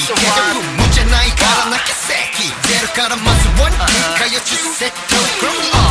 結局無じゃないからなきゃ席出るからまずは2回を10セット